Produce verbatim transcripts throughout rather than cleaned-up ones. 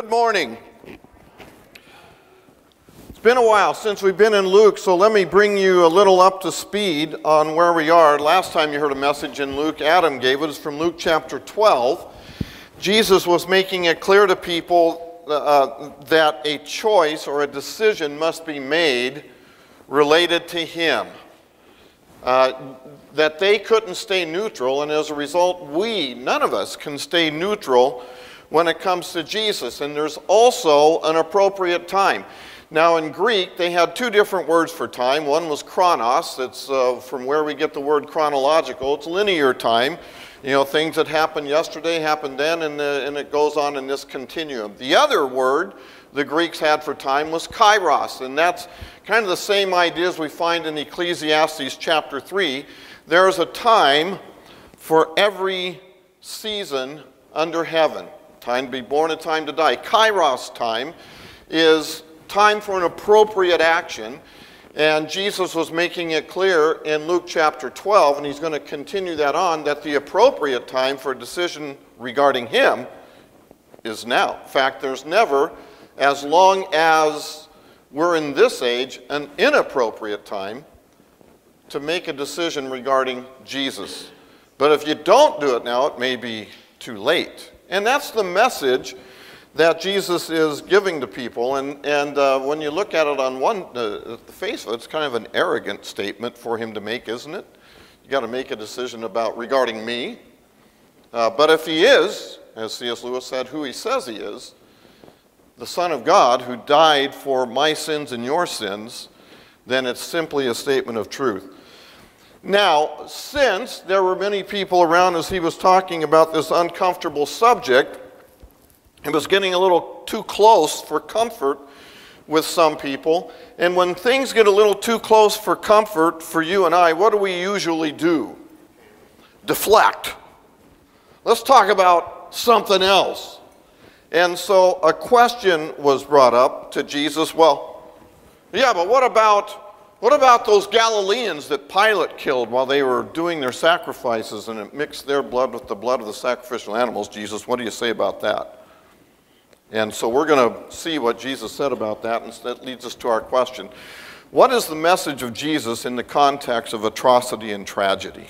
Good morning. It's been a while since we've been in Luke, so let me bring you a little up to speed on where we are. Last time you heard a message in Luke, Adam gave it. It's from Luke chapter twelve. Jesus was making it clear to people uh, that a choice or a decision must be made related to him. Uh, that they couldn't stay neutral, and as a result, we, none of us, can stay neutral when it comes to Jesus. And there's also an appropriate time. Now, in Greek, they had two different words for time. One was chronos. It's uh, from where we get the word chronological. It's linear time. You know, things that happened yesterday happened then, and, uh, and it goes on in this continuum. The other word the Greeks had for time was kairos, and that's kind of the same ideas we find in Ecclesiastes chapter three. There's a time for every season under heaven. Time to be born, a time to die. Kairos time is time for an appropriate action. And Jesus was making it clear in Luke chapter twelve, and he's going to continue that on, that the appropriate time for a decision regarding him is now. In fact, there's never, as long as we're in this age, an inappropriate time to make a decision regarding Jesus. But if you don't do it now, it may be too late. And that's the message that Jesus is giving to people. And, and uh, when you look at it on one, uh, the face of it, it's kind of an arrogant statement for him to make, isn't it? You got to make a decision about regarding me. Uh, but if he is, as C S Lewis said, who he says he is, the Son of God who died for my sins and your sins, then it's simply a statement of truth. Now, since there were many people around as he was talking about this uncomfortable subject, it was getting a little too close for comfort with some people. And when things get a little too close for comfort for you and I, what do we usually do? Deflect. Let's talk about something else. And so a question was brought up to Jesus. Well, yeah, but what about what about those Galileans that Pilate killed while they were doing their sacrifices, and it mixed their blood with the blood of the sacrificial animals? Jesus, what do you say about that? And so we're going to see what Jesus said about that, and that leads us to our question. What is the message of Jesus in the context of atrocity and tragedy?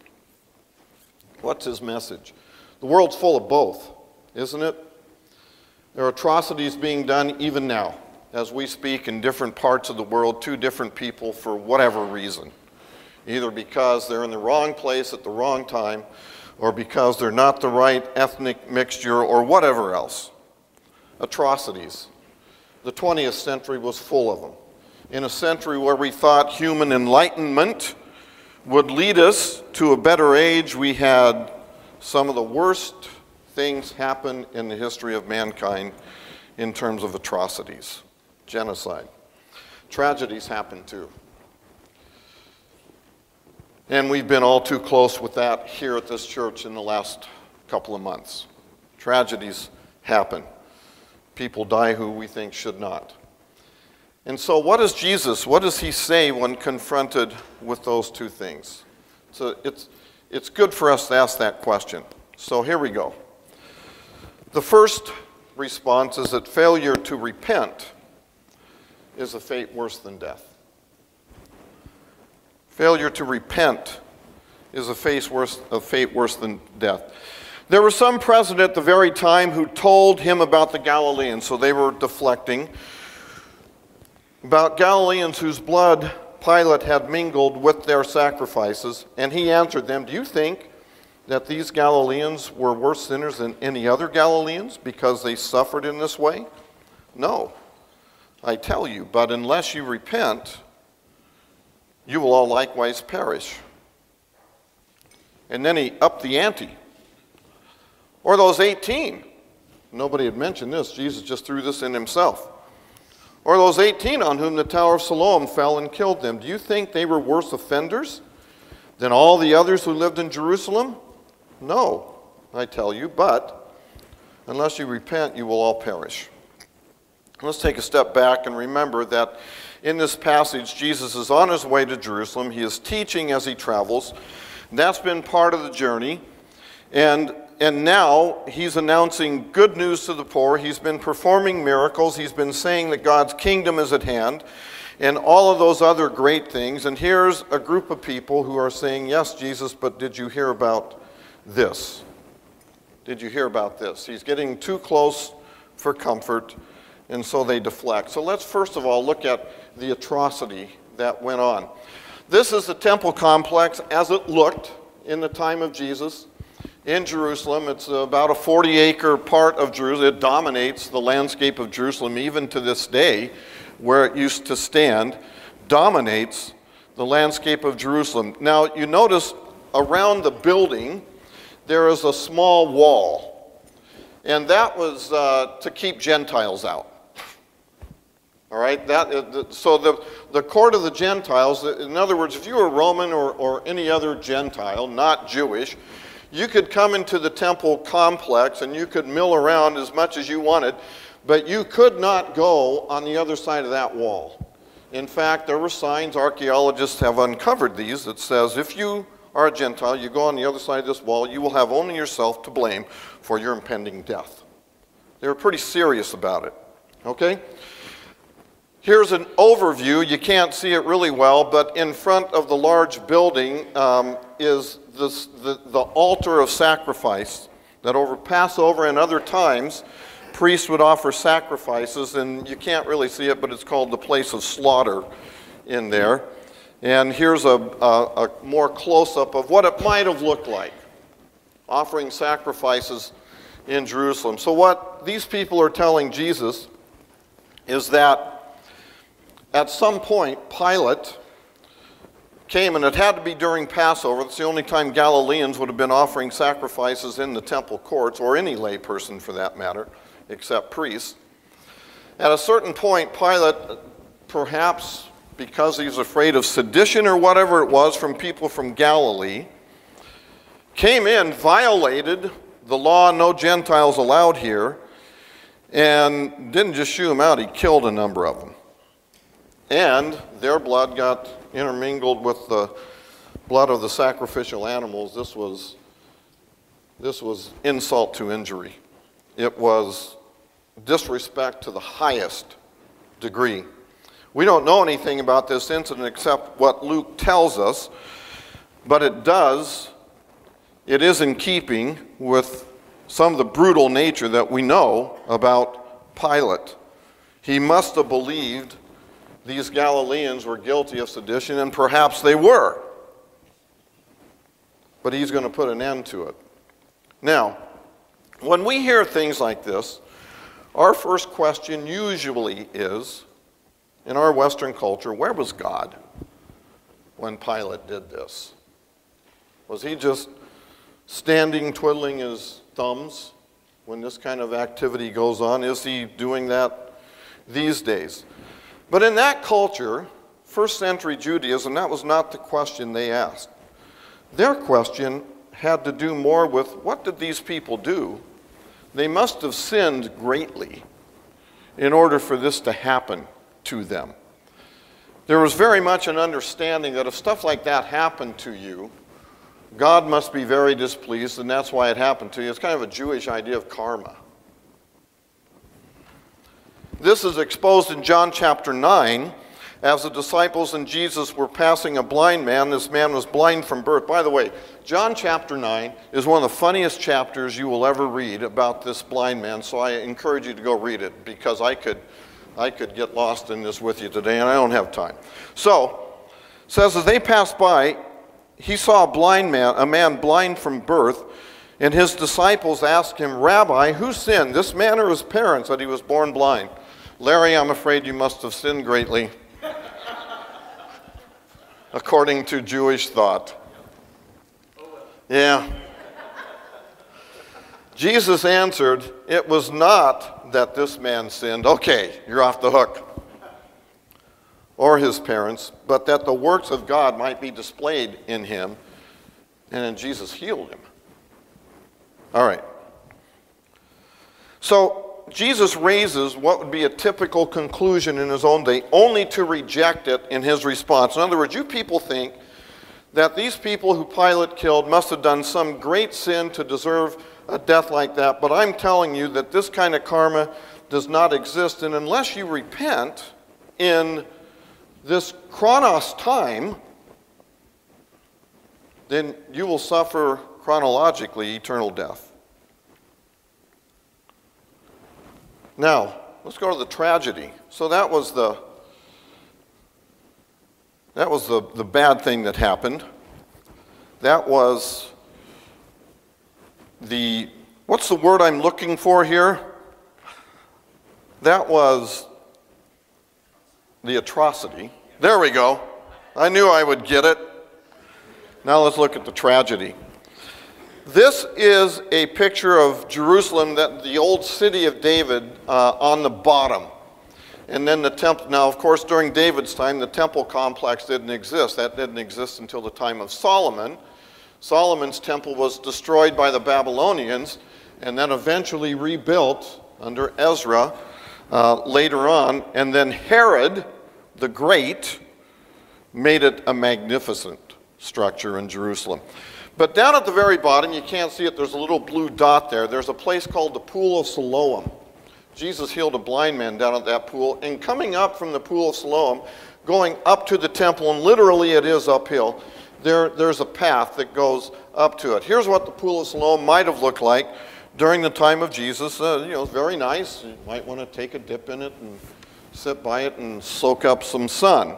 What's his message? The world's full of both, isn't it? There are atrocities being done even now, as we speak, in different parts of the world to different people for whatever reason. Either because they're in the wrong place at the wrong time, or because they're not the right ethnic mixture, or whatever else. Atrocities. The twentieth century was full of them. In a century where we thought human enlightenment would lead us to a better age, we had some of the worst things happen in the history of mankind in terms of atrocities. Genocide. Tragedies happen too. And we've been all too close with that here at this church in the last couple of months. Tragedies happen. People die who we think should not. And so what does Jesus, what does he say when confronted with those two things? So it's, it's good for us to ask that question. So here we go. The first response is that failure to repent is a fate worse than death. Failure to repent is a fate worse, a fate worse than death. There was some president at the very time who told him about the Galileans, so they were deflecting, about Galileans whose blood Pilate had mingled with their sacrifices, and he answered them, do you think that these Galileans were worse sinners than any other Galileans because they suffered in this way? No, I tell you, but unless you repent, you will all likewise perish. And then he upped the ante. Or those eighteen. Nobody had mentioned this. Jesus just threw this in himself. Or those eighteen on whom the Tower of Siloam fell and killed them. Do you think they were worse offenders than all the others who lived in Jerusalem? No, I tell you, but unless you repent, you will all perish. Let's take a step back and remember that in this passage, Jesus is on his way to Jerusalem. He is teaching as he travels. That's been part of the journey. And and now he's announcing good news to the poor. He's been performing miracles. He's been saying that God's kingdom is at hand and all of those other great things. And here's a group of people who are saying, yes, Jesus, but did you hear about this? Did you hear about this? He's getting too close for comfort, and so they deflect. So let's first of all look at the atrocity that went on. This is the temple complex as it looked in the time of Jesus in Jerusalem. It's about a forty acre part of Jerusalem. It dominates the landscape of Jerusalem even to this day, where it used to stand, dominates the landscape of Jerusalem. Now, you notice around the building, there is a small wall, and that was uh, to keep Gentiles out. All right, that, so the, the court of the Gentiles, in other words, if you were Roman or, or any other Gentile, not Jewish, you could come into the temple complex and you could mill around as much as you wanted, but you could not go on the other side of that wall. In fact, there were signs, archaeologists have uncovered these, that says if you are a Gentile, you go on the other side of this wall, you will have only yourself to blame for your impending death. They were pretty serious about it, okay? Here's an overview. You can't see it really well, but in front of the large building um, is this, the, the altar of sacrifice that over Passover and other times, priests would offer sacrifices, and you can't really see it, but it's called the place of slaughter in there. And here's a, a, a more close-up of what it might have looked like, offering sacrifices in Jerusalem. So what these people are telling Jesus is that at some point, Pilate came, and it had to be during Passover. That's the only time Galileans would have been offering sacrifices in the temple courts, or any lay person for that matter, except priests. At a certain point, Pilate, perhaps because he was afraid of sedition or whatever it was from people from Galilee, came in, violated the law, no Gentiles allowed here, and didn't just shoo them out, he killed a number of them. And their blood got intermingled with the blood of the sacrificial animals. This was, this was insult to injury. It was disrespect to the highest degree. We don't know anything about this incident except what Luke tells us, but it does, it is in keeping with some of the brutal nature that we know about Pilate. He must have believed these Galileans were guilty of sedition, and perhaps they were. But he's going to put an end to it. Now, when we hear things like this, our first question usually is, in our Western culture, where was God when Pilate did this? Was he just standing twiddling his thumbs when this kind of activity goes on? Is he doing that these days? But in that culture, first century Judaism, that was not the question they asked. Their question had to do more with, what did these people do? They must have sinned greatly in order for this to happen to them. There was very much an understanding that if stuff like that happened to you, God must be very displeased, and that's why it happened to you. It's kind of a Jewish idea of karma. This is exposed in John chapter nine. As the disciples and Jesus were passing a blind man, this man was blind from birth. By the way, John chapter nine is one of the funniest chapters you will ever read about this blind man, so I encourage you to go read it, because I could, I could get lost in this with you today, and I don't have time. So, it says, as they passed by, he saw a blind man, a man blind from birth, and his disciples asked him, Rabbi, who sinned, this man or his parents, that he was born blind? Larry, I'm afraid you must have sinned greatly, according to Jewish thought. Yeah. Jesus answered, it was not that this man sinned. Okay, you're off the hook. Or his parents, but that the works of God might be displayed in him. And then Jesus healed him. All right. So, Jesus raises what would be a typical conclusion in his own day, only to reject it in his response. In other words, you people think that these people who Pilate killed must have done some great sin to deserve a death like that. But I'm telling you that this kind of karma does not exist. And unless you repent in this chronos time, then you will suffer chronologically eternal death. Now, let's go to the tragedy. So that was the that was the, the bad thing that happened. That was the, what's the word I'm looking for here? That was the atrocity. There we go. I knew I would get it. Now let's look at the tragedy. This is a picture of Jerusalem, that the old city of David uh, on the bottom. And then the temple. Now, of course, during David's time, the temple complex didn't exist. That didn't exist until the time of Solomon. Solomon's temple was destroyed by the Babylonians and then eventually rebuilt under Ezra uh, later on. And then Herod the Great made it a magnificent structure in Jerusalem. But down at the very bottom, you can't see it, there's a little blue dot there. There's a place called the Pool of Siloam. Jesus healed a blind man down at that pool. And coming up from the Pool of Siloam, going up to the temple, and literally it is uphill, there, there's a path that goes up to it. Here's what the Pool of Siloam might have looked like during the time of Jesus. Uh, you know, it's very nice. You might want to take a dip in it and sit by it and soak up some sun.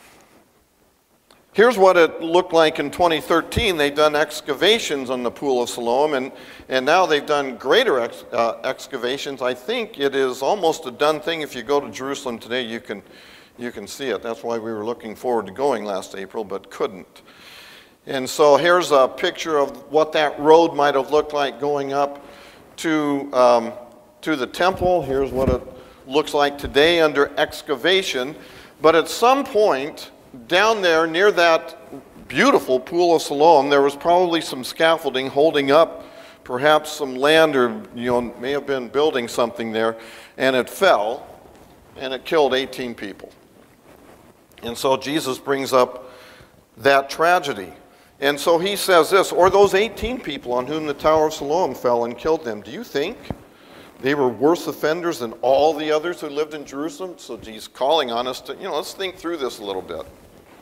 Here's what it looked like in twenty thirteen. They've done excavations on the Pool of Siloam, and, and now they've done greater ex, uh, excavations. I think it is almost a done thing. If you go to Jerusalem today, you can, you can see it. That's why we were looking forward to going last April, but couldn't. And so here's a picture of what that road might have looked like going up to, um, to the temple. Here's what it looks like today under excavation. But at some point, down there near that beautiful Pool of Siloam, there was probably some scaffolding holding up perhaps some land, or you know, may have been building something there, and it fell and it killed eighteen people. And so Jesus brings up that tragedy. And so he says this, or those eighteen people on whom the Tower of Siloam fell and killed them, do you think they were worse offenders than all the others who lived in Jerusalem? So he's calling on us to, you know, let's think through this a little bit.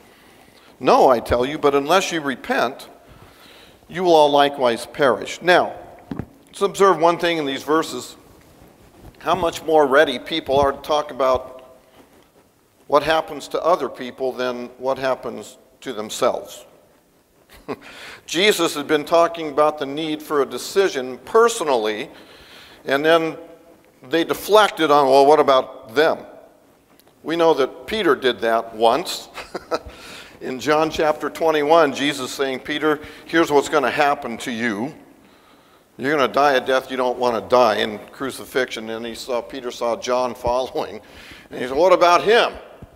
No, I tell you, but unless you repent, you will all likewise perish. Now, let's observe one thing in these verses. How much more ready people are to talk about what happens to other people than what happens to themselves. Jesus had been talking about the need for a decision personally, and then they deflected on, well, what about them? We know that Peter did that once. In John chapter twenty-one, Jesus saying, Peter, here's what's going to happen to you. You're going to die a death you don't want to die in crucifixion. And he saw, Peter saw John following. And he said, what about him?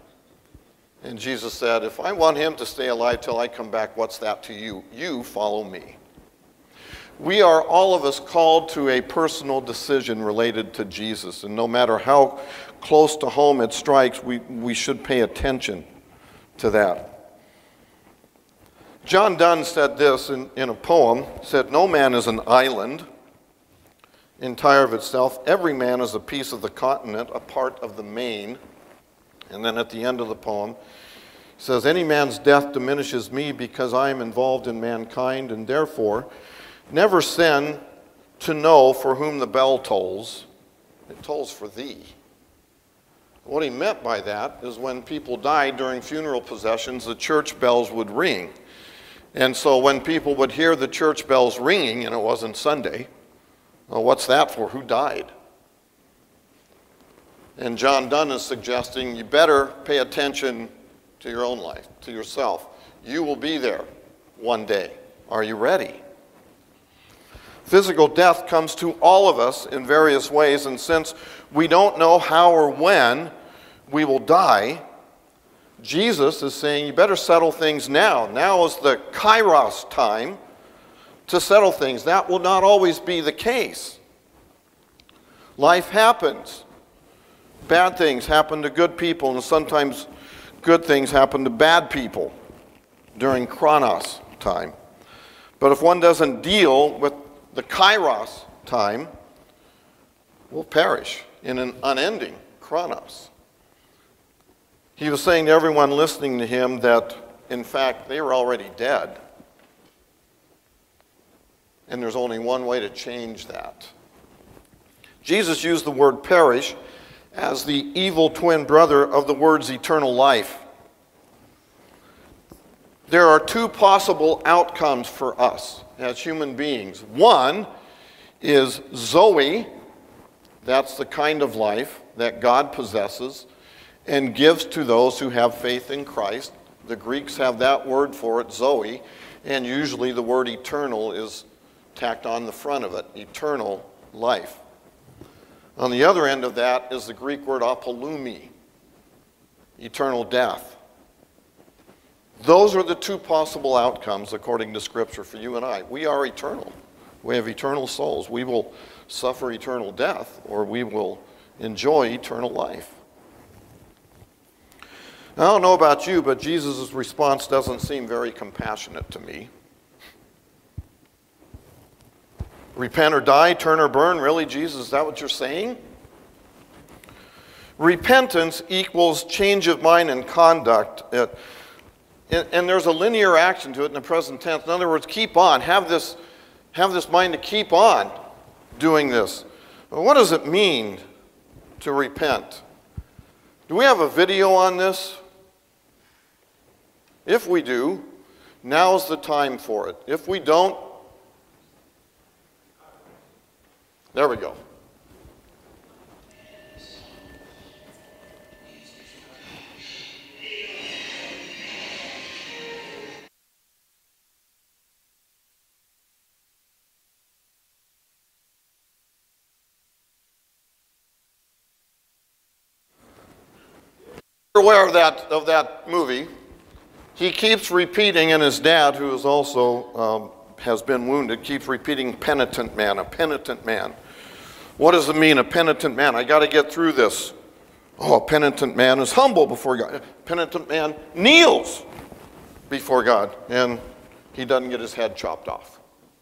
And Jesus said, if I want him to stay alive till I come back, what's that to you? You follow me. We are, all of us, called to a personal decision related to Jesus. And no matter how close to home it strikes, we, we should pay attention to that. John Donne said this in, in a poem, said, no man is an island entire of itself. Every man is a piece of the continent, a part of the main. And then at the end of the poem, he says, any man's death diminishes me because I am involved in mankind, and therefore never send to know for whom the bell tolls. It tolls for thee. What he meant by that is when people died during funeral processions, the church bells would ring. And so when people would hear the church bells ringing, and it wasn't Sunday, well, what's that for? Who died? And John Donne is suggesting you better pay attention to your own life, to yourself. You will be there one day. Are you ready? Physical death comes to all of us in various ways, and since we don't know how or when we will die, Jesus is saying you better settle things now. Now is the kairos time to settle things. That will not always be the case. Life happens. Bad things happen to good people, and sometimes good things happen to bad people during chronos time. But if one doesn't deal with the kairos time, will perish in an unending chronos. He was saying to everyone listening to him that, in fact, they were already dead. And there's only one way to change that. Jesus used the word perish as the evil twin brother of the words eternal life. There are two possible outcomes for us as human beings. One is Zoe, that's the kind of life that God possesses and gives to those who have faith in Christ. The Greeks have that word for it, Zoe, and usually the word eternal is tacked on the front of it, eternal life. On the other end of that is the Greek word apolumi, eternal death. Those are the two possible outcomes according to Scripture for you and I. We are eternal. We have eternal souls. We will suffer eternal death, or we will enjoy eternal life. Now, I don't know about you, but Jesus' response doesn't seem very compassionate to me. Repent or die, turn or burn. Really, Jesus, is that what you're saying? Repentance equals change of mind and conduct. It, and, and there's a linear action to it in the present tense. In other words, keep on. Have this, have this mind to keep on doing this. Well, what does it mean to repent? Do we have a video on this? If we do, now's the time for it. If we don't, there we go. You're aware of that, of that movie. He keeps repeating, and his dad, who is also um, has been wounded, keeps repeating penitent man, a penitent man. What does it mean, a penitent man? I got to get through this. Oh, a penitent man is humble before God. A penitent man kneels before God, and he doesn't get his head chopped off.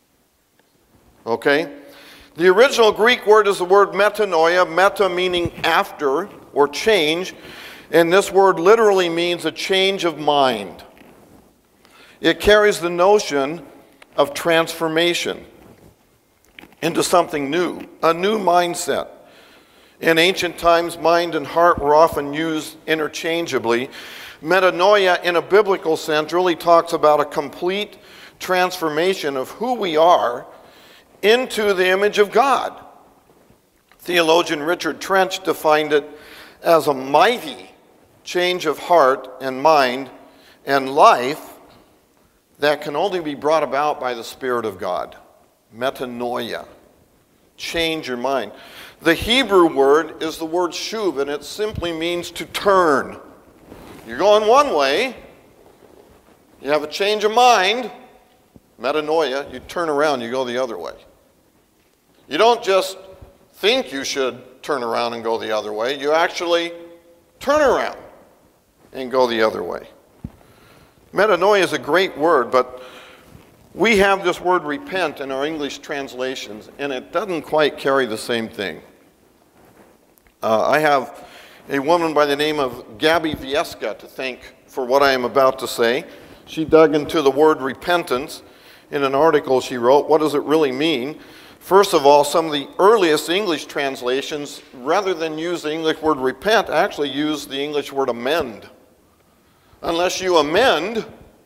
Okay? The original Greek word is the word metanoia, meta meaning after or change, and this word literally means a change of mind. It carries the notion of transformation into something new, a new mindset. In ancient times, mind and heart were often used interchangeably. Metanoia, in a biblical sense, really talks about a complete transformation of who we are into the image of God. Theologian Richard Trench defined it as a mighty change of heart and mind and life that can only be brought about by the Spirit of God. Metanoia. Change your mind. The Hebrew word is the word shuv, and it simply means to turn. You're going one way, you have a change of mind, metanoia, you turn around, you go the other way. You don't just think you should turn around and go the other way, you actually turn around and go the other way. Metanoia is a great word, but we have this word repent in our English translations, and it doesn't quite carry the same thing. Uh, I have a woman by the name of Gabby Vieska to thank for what I am about to say. She dug into the word repentance in an article she wrote. What does it really mean? First of all, some of the earliest English translations, rather than use the English word repent, actually use the English word amend. Unless you amend,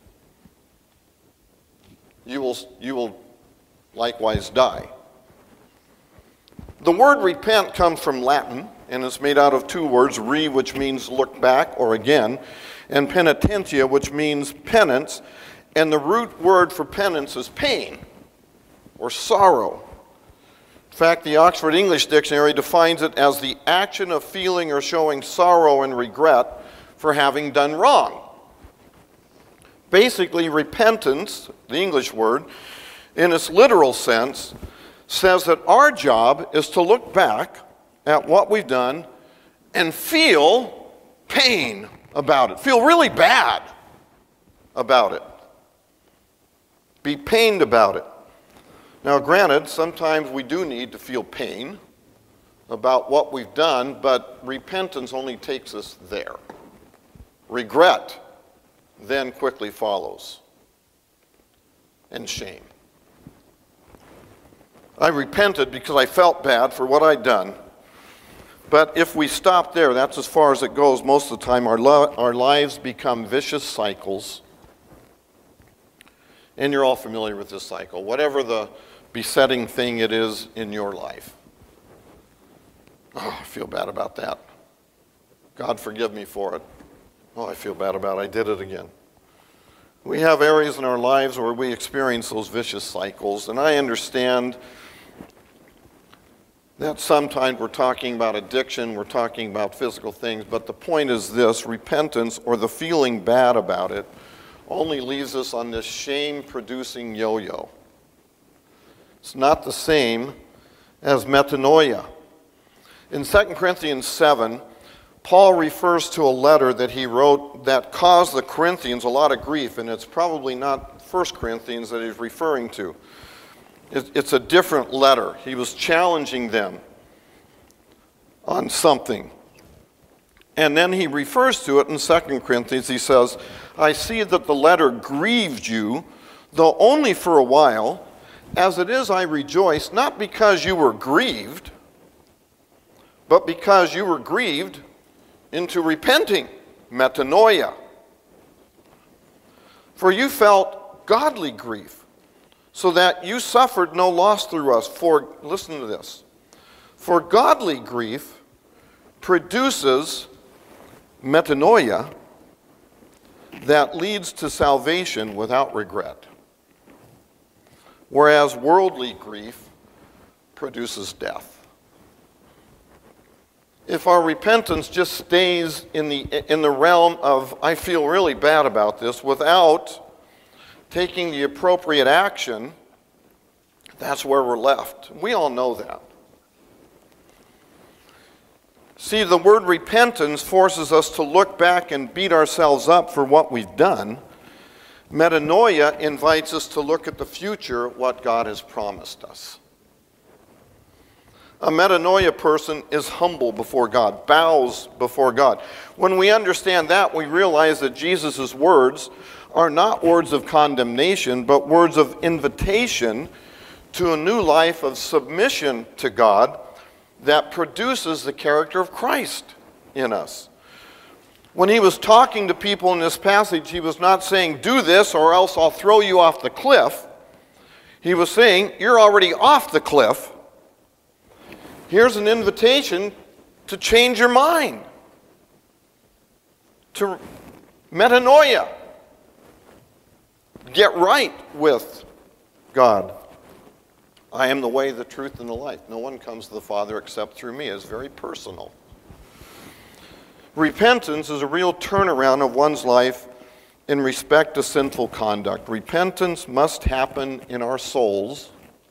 you will, you will likewise die. The word repent comes from Latin, and it's made out of two words, re, which means look back or again, and penitentia, which means penance, and the root word for penance is pain or sorrow. In fact, the Oxford English Dictionary defines it as the action of feeling or showing sorrow and regret for having done wrong. Basically, repentance, the English word, in its literal sense, says that our job is to look back at what we've done and feel pain about it. Feel really bad about it. Be pained about it. Now, granted, sometimes we do need to feel pain about what we've done, but repentance only takes us there. Regret then quickly follows, and shame. I repented because I felt bad for what I'd done. But if we stop there, that's as far as it goes. Most of the time, our, lo- our lives become vicious cycles. And you're all familiar with this cycle. Whatever the besetting thing it is in your life. Oh, I feel bad about that. God forgive me for it. Oh, I feel bad about it. I did it again. We have areas in our lives where we experience those vicious cycles. And I understand that sometimes we're talking about addiction, we're talking about physical things, but the point is this: repentance, or the feeling bad about it, only leaves us on this shame-producing yo-yo. It's not the same as metanoia. In Second Corinthians seven, Paul refers to a letter that he wrote that caused the Corinthians a lot of grief, and it's probably not First Corinthians that he's referring to. It's a different letter. He was challenging them on something. And then he refers to it in Second Corinthians. He says, I see that the letter grieved you, though only for a while. As it is, I rejoice, not because you were grieved, but because you were grieved into repenting, metanoia. For you felt godly grief, so that you suffered no loss through us. For, listen to this, for godly grief produces metanoia that leads to salvation without regret, whereas worldly grief produces death. If our repentance just stays in the, in the realm of, I feel really bad about this, without taking the appropriate action, that's where we're left. We all know that. See, the word repentance forces us to look back and beat ourselves up for what we've done. Metanoia invites us to look at the future, what God has promised us. A metanoia person is humble before God, bows before God. When we understand that, we realize that Jesus' words are not words of condemnation, but words of invitation to a new life of submission to God that produces the character of Christ in us. When he was talking to people in this passage, he was not saying, do this or else I'll throw you off the cliff. He was saying, you're already off the cliff. Here's an invitation to change your mind, to metanoia. Get right with God. I am the way, the truth, and the life. No one comes to the Father except through me. It's very personal. Repentance is a real turnaround of one's life in respect to sinful conduct. Repentance must happen in our souls,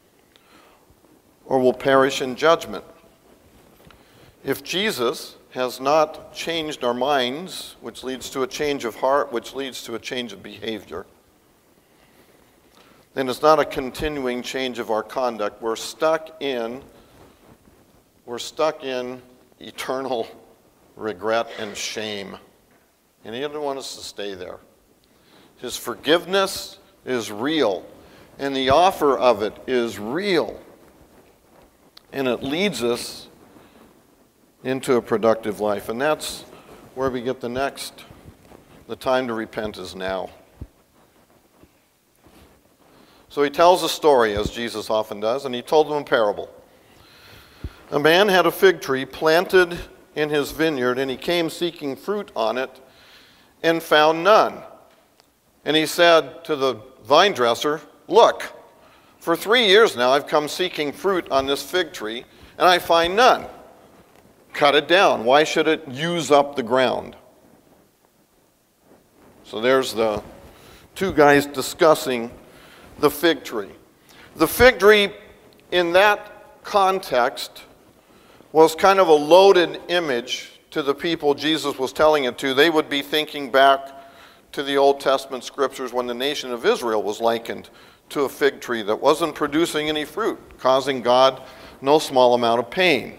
or we'll perish in judgment. If Jesus has not changed our minds, which leads to a change of heart, which leads to a change of behavior, then it's not a continuing change of our conduct. We're stuck in, we're stuck in eternal regret and shame. And he doesn't want us to stay there. His forgiveness is real, and the offer of it is real. And it leads us into a productive life. And that's where we get the next. The time to repent is now. So he tells a story, as Jesus often does, and he told them a parable. A man had a fig tree planted in his vineyard, and he came seeking fruit on it and found none. And he said to the vine dresser, look, for three years now I've come seeking fruit on this fig tree, and I find none. Cut it down. Why should it use up the ground? So there's the two guys discussing the fig tree. The fig tree, in that context, was kind of a loaded image to the people Jesus was telling it to. They would be thinking back to the Old Testament scriptures when the nation of Israel was likened to a fig tree that wasn't producing any fruit, causing God no small amount of pain.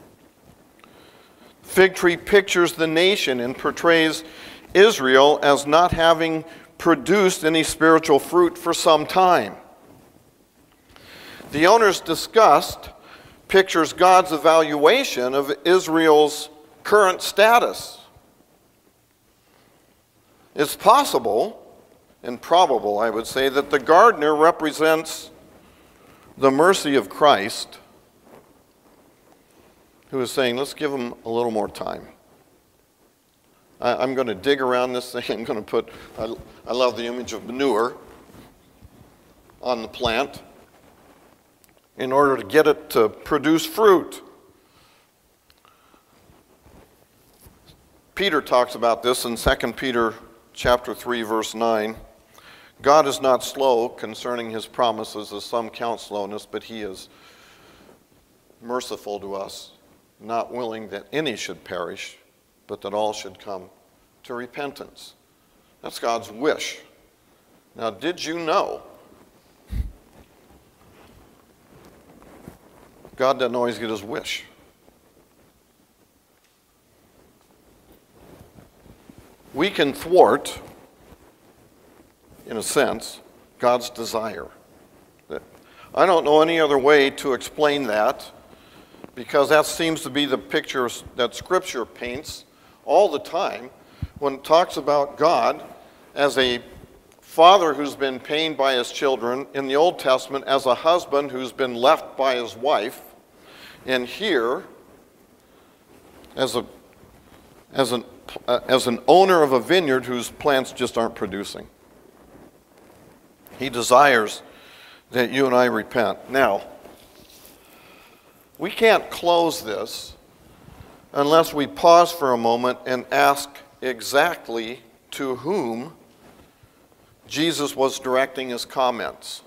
Fig tree pictures the nation and portrays Israel as not having produced any spiritual fruit for some time. The owner's disgust pictures God's evaluation of Israel's current status. It's possible, and probable, I would say, that the gardener represents the mercy of Christ, who is saying, let's give him a little more time. I, I'm going to dig around this thing. I'm going to put, I, I love the image of manure on the plant in order to get it to produce fruit. Peter talks about this in Second Peter chapter three, verse nine. God is not slow concerning his promises, as some count slowness, but he is merciful to us, not willing that any should perish, but that all should come to repentance. That's God's wish. Now, did you know God doesn't always get his wish? We can thwart, in a sense, God's desire. I don't know any other way to explain that, because that seems to be the picture that Scripture paints all the time when it talks about God as a father who's been pained by his children, in the Old Testament as a husband who's been left by his wife, and here as a as an uh, as an owner of a vineyard whose plants just aren't producing. He desires that you and I repent. Now, we can't close this unless we pause for a moment and ask exactly to whom Jesus was directing his comments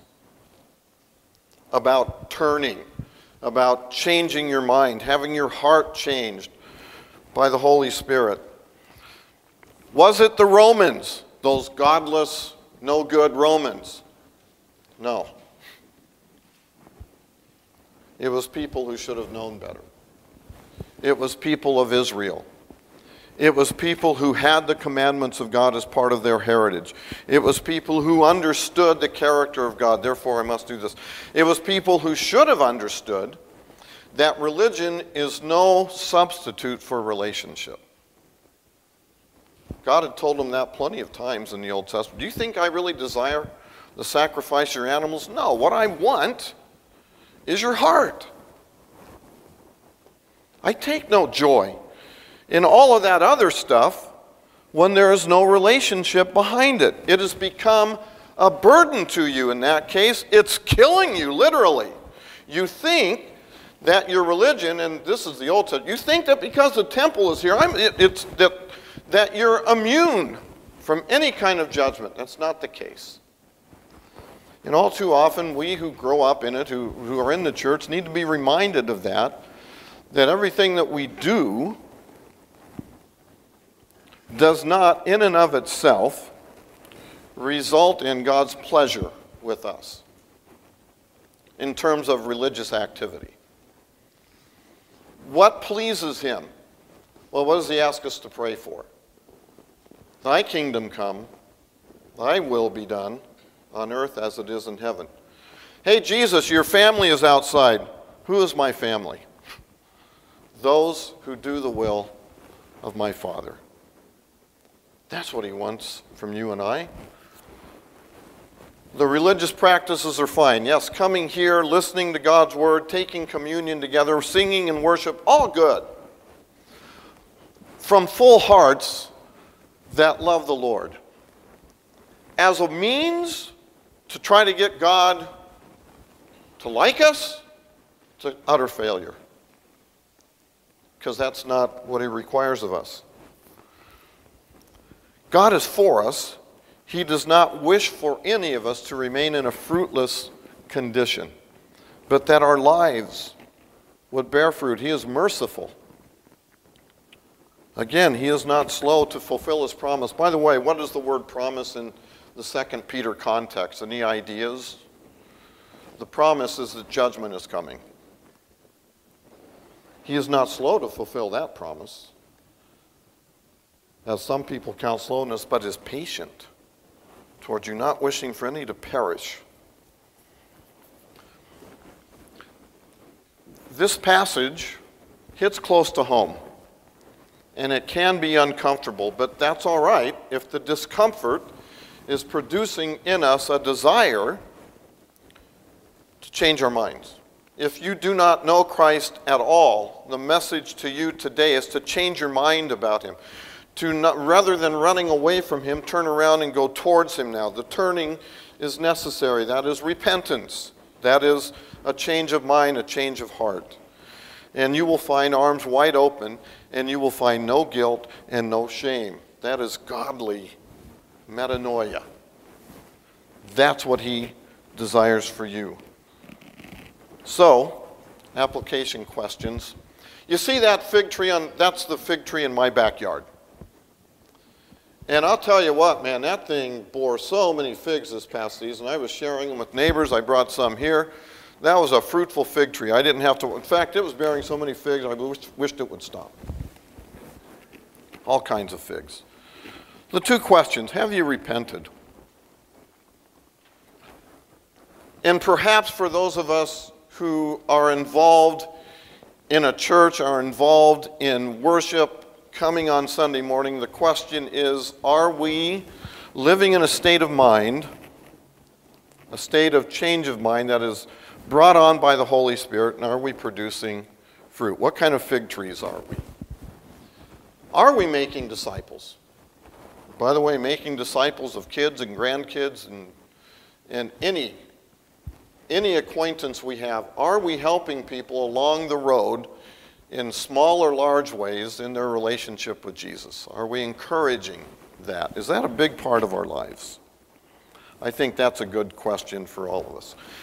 about turning, about changing your mind, having your heart changed by the Holy Spirit. Was it the Romans, those godless, no good Romans? No. It was people who should have known better. It was people of Israel. It was people who had the commandments of God as part of their heritage. It was people who understood the character of God. Therefore, I must do this. It was people who should have understood that religion is no substitute for relationship. God had told them that plenty of times in the Old Testament. Do you think I really desire to sacrifice your animals? No. What I want is your heart. I take no joy in all of that other stuff when there is no relationship behind it. It has become a burden to you in that case. It's killing you, literally. You think that your religion, and this is the Old Testament, you think that because the temple is here, I'm, it, it's that, that you're immune from any kind of judgment. That's not the case. And all too often, we who grow up in it, who, who are in the church, need to be reminded of that, that everything that we do does not, in and of itself, result in God's pleasure with us in terms of religious activity. What pleases him? Well, what does he ask us to pray for? Thy kingdom come, thy will be done, on earth as it is in heaven. Hey, Jesus, your family is outside. Who is my family? Those who do the will of my Father. That's what he wants from you and I. The religious practices are fine. Yes, coming here, listening to God's word, taking communion together, singing and worship, all good. From full hearts that love the Lord. As a means to try to get God to like us, it's an utter failure. Because that's not what he requires of us. God is for us. He does not wish for any of us to remain in a fruitless condition, but that our lives would bear fruit. He is merciful. Again, he is not slow to fulfill his promise. By the way, what is the word promise in the Second Peter context? Any ideas the promise is that judgment is coming. He is not slow to fulfill that promise, as some people count slowness, but is patient towards you, not wishing for any to perish. This passage hits close to home, and it can be uncomfortable, but that's all right if the discomfort is producing in us a desire to change our minds. If you do not know Christ at all, the message to you today is to change your mind about him. To not, rather than running away from him, turn around and go towards him now. The turning is necessary. That is repentance. That is a change of mind, a change of heart. And you will find arms wide open, and you will find no guilt and no shame. That is godly metanoia. That's what he desires for you. So, application questions. You see that fig tree on, that's the fig tree in my backyard. And I'll tell you what, man, that thing bore so many figs this past season. I was sharing them with neighbors. I brought some here. That was a fruitful fig tree. I didn't have to, in fact, it was bearing so many figs, I wished, wished it would stop. All kinds of figs. The two questions, have you repented? And perhaps for those of us who are involved in a church, are involved in worship, coming on Sunday morning, the question is, are we living in a state of mind, a state of change of mind that is brought on by the Holy Spirit, and are we producing fruit? What kind of fig trees are we? Are we making disciples? By the way, making disciples of kids and grandkids and, and any, any acquaintance we have, are we helping people along the road in small or large ways in their relationship with Jesus? Are we encouraging that? Is that a big part of our lives? I think that's a good question for all of us.